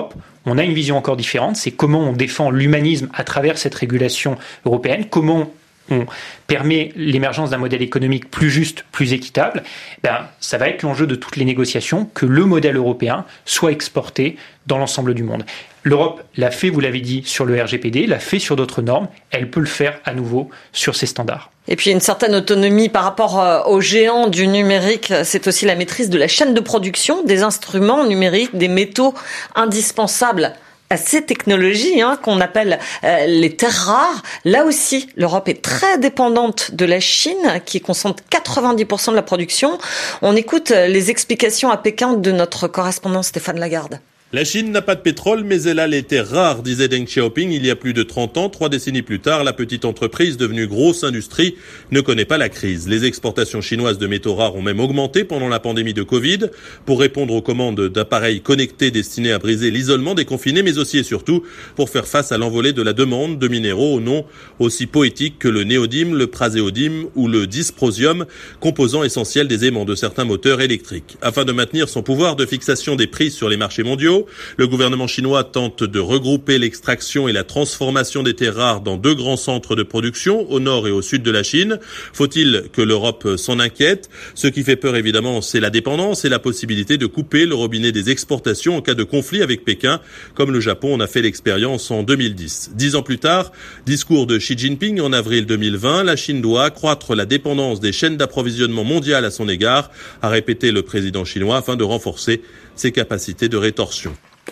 on a une vision encore différente, c'est comment on défend l'humanisme à travers cette régulation européenne, comment on permet l'émergence d'un modèle économique plus juste, plus équitable. Ben, ça va être l'enjeu de toutes les négociations, que le modèle européen soit exporté dans l'ensemble du monde. L'Europe l'a fait, vous l'avez dit, sur le R G P D, l'a fait sur d'autres normes, elle peut le faire à nouveau sur ces standards. Et puis une certaine autonomie par rapport aux géants du numérique, c'est aussi la maîtrise de la chaîne de production, des instruments numériques, des métaux indispensables à ces technologies hein, qu'on appelle euh, les terres rares. Là aussi, l'Europe est très dépendante de la Chine, qui concentre quatre-vingt-dix pour cent de la production. On écoute les explications à Pékin de notre correspondant Stéphane Lagarde. La Chine n'a pas de pétrole, mais elle a les terres rares, disait Deng Xiaoping il y a plus de trente ans. Trois décennies plus tard, la petite entreprise devenue grosse industrie ne connaît pas la crise. Les exportations chinoises de métaux rares ont même augmenté pendant la pandémie de Covid pour répondre aux commandes d'appareils connectés destinés à briser l'isolement des confinés, mais aussi et surtout pour faire face à l'envolée de la demande de minéraux au nom aussi poétique que le néodyme, le praséodyme ou le dysprosium, composants essentiels des aimants de certains moteurs électriques. Afin de maintenir son pouvoir de fixation des prix sur les marchés mondiaux, le gouvernement chinois tente de regrouper l'extraction et la transformation des terres rares dans deux grands centres de production, au nord et au sud de la Chine. Faut-il que l'Europe s'en inquiète ? Ce qui fait peur, évidemment, c'est la dépendance et la possibilité de couper le robinet des exportations en cas de conflit avec Pékin, comme le Japon en a fait l'expérience en deux mille dix. Dix ans plus tard, discours de Xi Jinping en avril deux mille vingt, la Chine doit accroître la dépendance des chaînes d'approvisionnement mondiales à son égard, a répété le président chinois afin de renforcer ses capacités de rétorsion.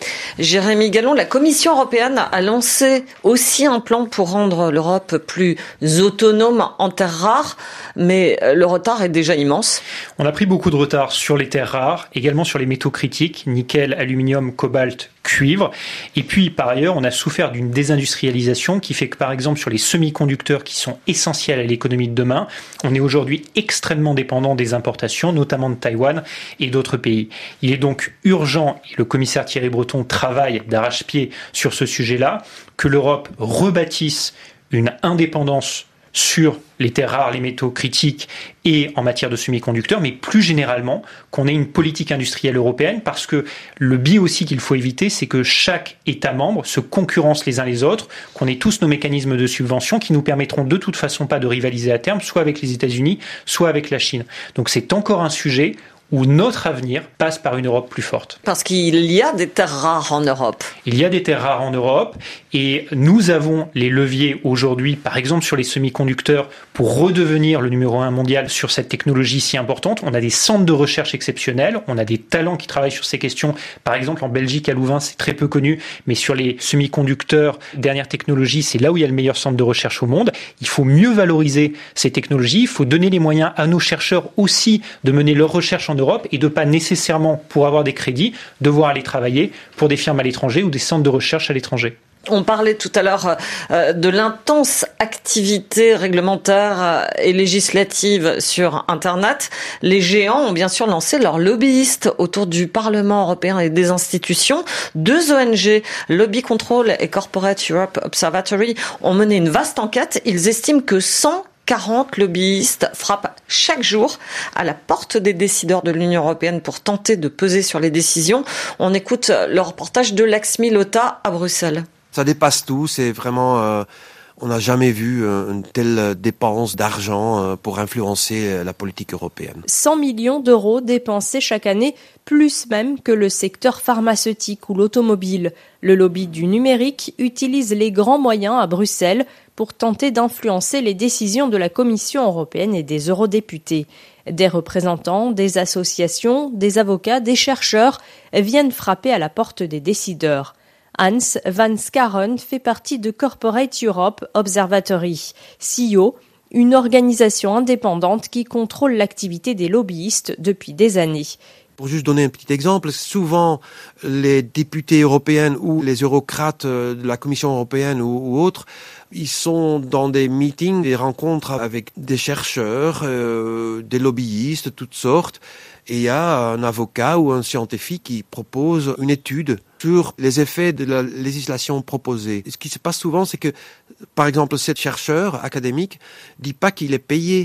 Jérémy Gallon, la Commission européenne a lancé aussi un plan pour rendre l'Europe plus autonome en terres rares, mais le retard est déjà immense. On a pris beaucoup de retard sur les terres rares, également sur les métaux critiques, nickel, aluminium, cobalt, cuivre. Et puis, par ailleurs, on a souffert d'une désindustrialisation qui fait que, par exemple, sur les semi-conducteurs qui sont essentiels à l'économie de demain, on est aujourd'hui extrêmement dépendant des importations, notamment de Taïwan et d'autres pays. Il est donc urgent, et le commissaire Thierry Breton travaille d'arrache-pied sur ce sujet-là, que l'Europe rebâtisse une indépendance sur les terres rares, les métaux critiques et en matière de semi-conducteurs, mais plus généralement qu'on ait une politique industrielle européenne, parce que le biais aussi qu'il faut éviter, c'est que chaque État membre se concurrence les uns les autres, qu'on ait tous nos mécanismes de subvention qui nous permettront de toute façon pas de rivaliser à terme, soit avec les États-Unis, soit avec la Chine. Donc c'est encore un sujet où notre avenir passe par une Europe plus forte. Parce qu'il y a des terres rares en Europe. Il y a des terres rares en Europe et nous avons les leviers aujourd'hui, par exemple sur les semi-conducteurs, pour redevenir le numéro un mondial sur cette technologie si importante. On a des centres de recherche exceptionnels, on a des talents qui travaillent sur ces questions. Par exemple, en Belgique, à Louvain, c'est très peu connu, mais sur les semi-conducteurs, dernière technologie, c'est là où il y a le meilleur centre de recherche au monde. Il faut mieux valoriser ces technologies, il faut donner les moyens à nos chercheurs aussi de mener leur recherche en Europe et de pas nécessairement, pour avoir des crédits, devoir aller travailler pour des firmes à l'étranger ou des centres de recherche à l'étranger. On parlait tout à l'heure euh, de l'intense activité réglementaire euh, et législative sur Internet. Les géants ont bien sûr lancé leurs lobbyistes autour du Parlement européen et des institutions. Deux O N G, Lobby Control et Corporate Europe Observatory, ont mené une vaste enquête. Ils estiment que cent quarante lobbyistes frappent chaque jour à la porte des décideurs de l'Union européenne pour tenter de peser sur les décisions. On écoute le reportage de Laxmi Lotta à Bruxelles. Ça dépasse tout, c'est vraiment... Euh, on n'a jamais vu euh, une telle dépense d'argent euh, pour influencer euh, la politique européenne. cent millions d'euros dépensés chaque année, plus même que le secteur pharmaceutique ou l'automobile. Le lobby du numérique utilise les grands moyens à Bruxelles pour tenter d'influencer les décisions de la Commission européenne et des eurodéputés. Des représentants, des associations, des avocats, des chercheurs viennent frapper à la porte des décideurs. Hans van Skaren fait partie de Corporate Europe Observatory, C E O, une organisation indépendante qui contrôle l'activité des lobbyistes depuis des années. Pour juste donner un petit exemple, souvent les députés européens ou les eurocrates de la Commission européenne ou, ou autres, ils sont dans des meetings, des rencontres avec des chercheurs, euh, des lobbyistes, toutes sortes. Et il y a un avocat ou un scientifique qui propose une étude sur les effets de la législation proposée. Et ce qui se passe souvent, c'est que, par exemple, cet chercheur académique dit pas qu'il est payé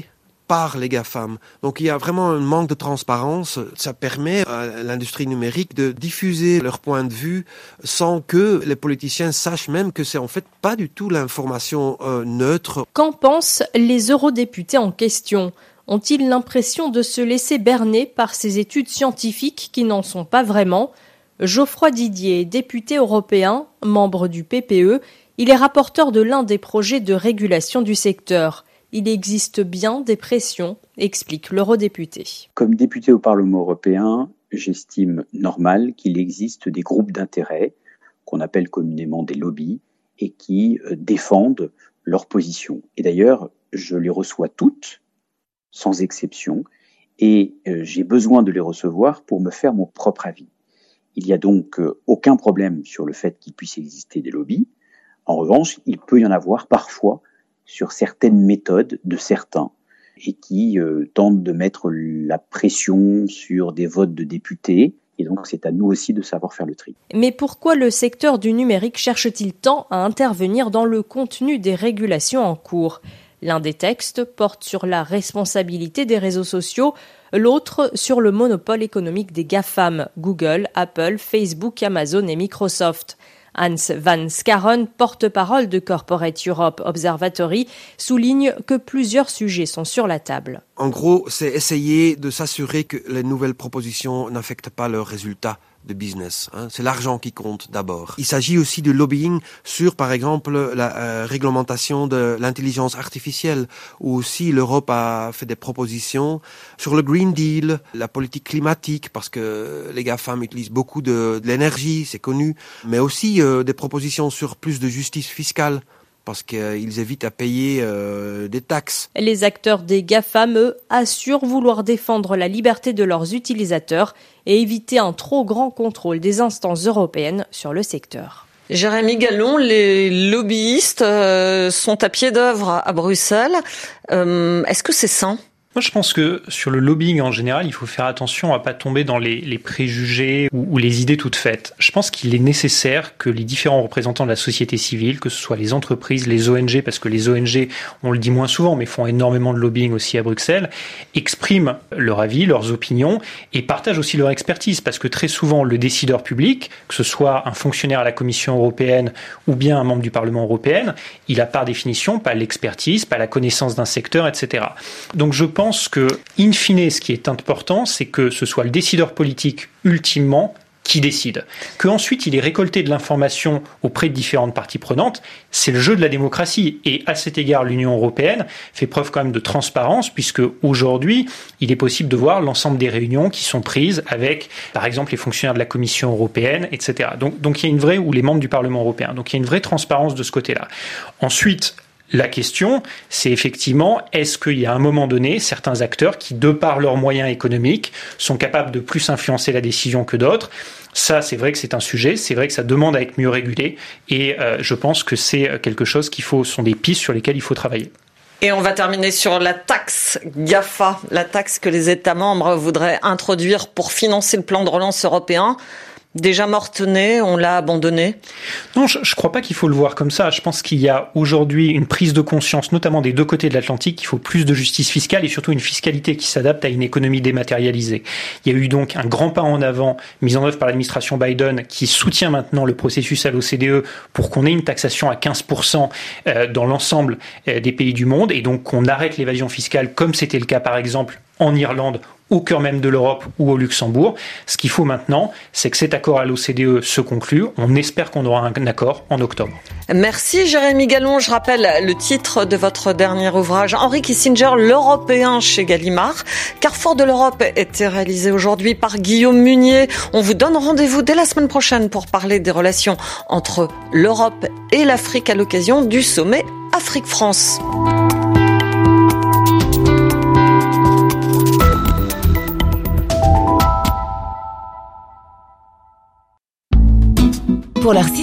par les GAFAM. Donc il y a vraiment un manque de transparence. Ça permet à l'industrie numérique de diffuser leur point de vue sans que les politiciens sachent même que c'est en fait pas du tout l'information euh, neutre. Qu'en pensent les eurodéputés en question ? Ont-ils l'impression de se laisser berner par ces études scientifiques qui n'en sont pas vraiment ? Geoffroy Didier, député européen, membre du P P E, il est rapporteur de l'un des projets de régulation du secteur. Il existe bien des pressions, explique l'eurodéputé. Comme député au Parlement européen, j'estime normal qu'il existe des groupes d'intérêt, qu'on appelle communément des lobbies, et qui défendent leur position. Et d'ailleurs, je les reçois toutes, sans exception, et euh, j'ai besoin de les recevoir pour me faire mon propre avis. Il n'y a donc euh, aucun problème sur le fait qu'il puisse exister des lobbies. En revanche, il peut y en avoir parfois sur certaines méthodes de certains et qui euh, tentent de mettre la pression sur des votes de députés. Et donc, c'est à nous aussi de savoir faire le tri. Mais pourquoi le secteur du numérique cherche-t-il tant à intervenir dans le contenu des régulations en cours ? L'un des textes porte sur la responsabilité des réseaux sociaux, l'autre sur le monopole économique des GAFAM, Google, Apple, Facebook, Amazon et Microsoft. Hans van Skaren, porte-parole de Corporate Europe Observatory, souligne que plusieurs sujets sont sur la table. En gros, c'est essayer de s'assurer que les nouvelles propositions n'affectent pas leurs résultats de business. Hein. C'est l'argent qui compte d'abord. Il s'agit aussi du lobbying sur, par exemple, la euh, réglementation de l'intelligence artificielle, où aussi l'Europe a fait des propositions sur le Green Deal, la politique climatique, parce que les GAFAM utilisent beaucoup de, de l'énergie, c'est connu, mais aussi euh, des propositions sur plus de justice fiscale, parce qu'ils évitent à payer euh, des taxes. Les acteurs des GAFAM, eux, assurent vouloir défendre la liberté de leurs utilisateurs et éviter un trop grand contrôle des instances européennes sur le secteur. Jérémy Gallon, les lobbyistes euh, sont à pied d'œuvre à Bruxelles. Euh, est-ce que c'est sain ? Moi, je pense que sur le lobbying en général, il faut faire attention à pas tomber dans les, les préjugés ou, ou les idées toutes faites. Je pense qu'il est nécessaire que les différents représentants de la société civile, que ce soit les entreprises, les O N G, parce que les O N G, on le dit moins souvent, mais font énormément de lobbying aussi à Bruxelles, expriment leur avis, leurs opinions et partagent aussi leur expertise, parce que très souvent, le décideur public, que ce soit un fonctionnaire à la Commission européenne ou bien un membre du Parlement européen, il a par définition pas l'expertise, pas la connaissance d'un secteur, et cetera. Donc je pense Je pense que, in fine, ce qui est important, c'est que ce soit le décideur politique, ultimement, qui décide. Qu'ensuite, il ait récolté de l'information auprès de différentes parties prenantes, c'est le jeu de la démocratie. Et à cet égard, l'Union européenne fait preuve quand même de transparence, puisque aujourd'hui, il est possible de voir l'ensemble des réunions qui sont prises avec, par exemple, les fonctionnaires de la Commission européenne, et cetera. Donc, donc il y a une vraie, ou les membres du Parlement européen. Donc il y a une vraie transparence de ce côté-là. Ensuite, la question, c'est effectivement, est-ce qu'il y a à un moment donné certains acteurs qui, de par leurs moyens économiques, sont capables de plus influencer la décision que d'autres ? Ça, c'est vrai que c'est un sujet, c'est vrai que ça demande à être mieux régulé, et euh, je pense que c'est quelque chose qu'il faut, sont des pistes sur lesquelles il faut travailler. Et on va terminer sur la taxe GAFA, la taxe que les États membres voudraient introduire pour financer le plan de relance européen. Déjà mortenée, on l'a abandonné ? Non, je ne crois pas qu'il faut le voir comme ça. Je pense qu'il y a aujourd'hui une prise de conscience, notamment des deux côtés de l'Atlantique, qu'il faut plus de justice fiscale et surtout une fiscalité qui s'adapte à une économie dématérialisée. Il y a eu donc un grand pas en avant mis en œuvre par l'administration Biden qui soutient maintenant le processus à l'O C D E pour qu'on ait une taxation à quinze pour cent dans l'ensemble des pays du monde et donc qu'on arrête l'évasion fiscale comme c'était le cas par exemple en Irlande, au cœur même de l'Europe ou au Luxembourg. Ce qu'il faut maintenant, c'est que cet accord à l'O C D E se conclue. On espère qu'on aura un accord en octobre. Merci Jérémy Gallon. Je rappelle le titre de votre dernier ouvrage, Henry Kissinger, l'Européen chez Gallimard. Carrefour de l'Europe était réalisé aujourd'hui par Guillaume Munier. On vous donne rendez-vous dès la semaine prochaine pour parler des relations entre l'Europe et l'Afrique à l'occasion du sommet Afrique-France. Pour leur